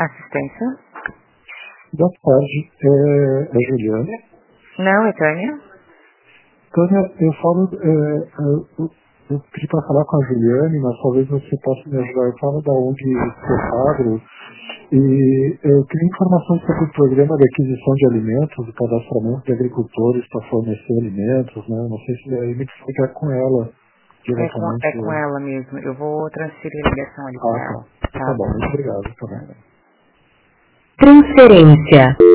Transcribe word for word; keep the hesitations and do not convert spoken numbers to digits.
Assistência? Boa tarde, é, é Juliana? Não, é Tânia. Tânia, eu falo, é, eu, eu pedi para falar com a Juliane, mas talvez você possa me ajudar. Eu falo da O N G Agro e eu queria informação sobre o programa de aquisição de alimentos, o cadastramento de agricultores para fornecer alimentos, né? Não sei se aí me explicar com ela É com, diretamente. é com ela mesmo. Eu vou transferir a ligação ali com Ah, ela. tá. Tá bom, muito obrigado. Tá bom. Transferência.